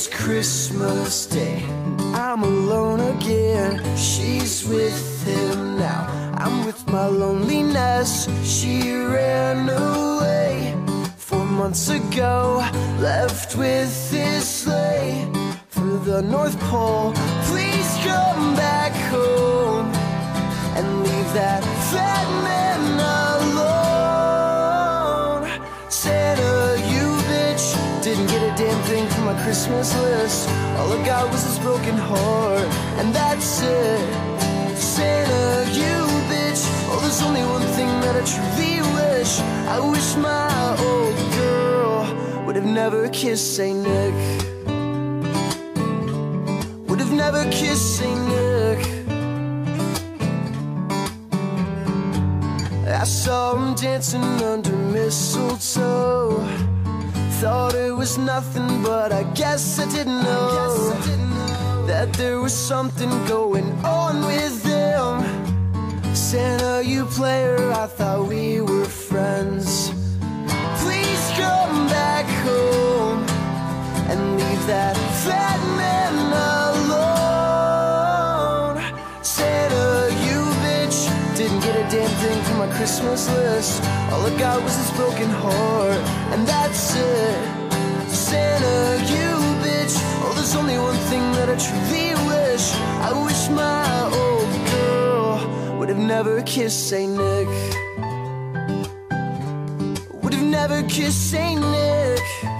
It's Christmas Day, and I'm alone again. She's with him now, I'm with my loneliness. She ran away 4 months ago, left with his sleigh for the North Pole. Please come back home and leave that fat man alone. Santa, you bitch, didn't get a damn thing from my Christmas list. All I got was this broken heart, and that's it. Santa, you bitch, oh, there's only one thing that I truly wish. I wish my old girl would have never kissed Saint Nick. Would have never kissed Saint Nick. I saw him dancing under mistletoe. Thought it was nothing, but I guess I didn't know that there was something going on with him. Santa, you player, I thought we were friends. Please come back home and leave that fat man alone. Santa, you bitch, didn't get a damn thing from my Christmas list. All I got was this broken heart, and that's it. Santa, you bitch, oh, there's only one thing that I truly wish. I wish my old girl would have never kissed Saint Nick. Would have never kissed Saint Nick.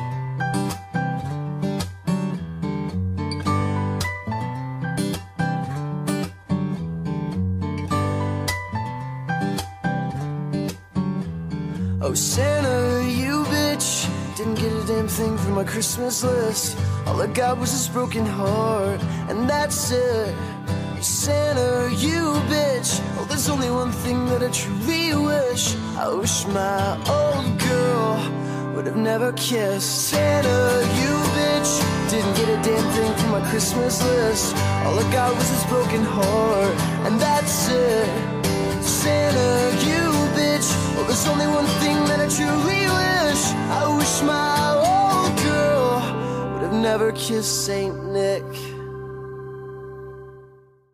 Oh, Santa, you bitch, didn't get a damn thing from my Christmas list. All I got was this broken heart, and that's it. Santa, you bitch, oh, there's only one thing that I truly wish. I wish my old girl would have never kissed. Santa, you bitch, didn't get a damn thing from my Christmas list. All I got was this broken heart, and that's it. Santa, you bitch, oh, there's only one thing that I truly wish. I wish my old girl would have never kissed Saint Nick.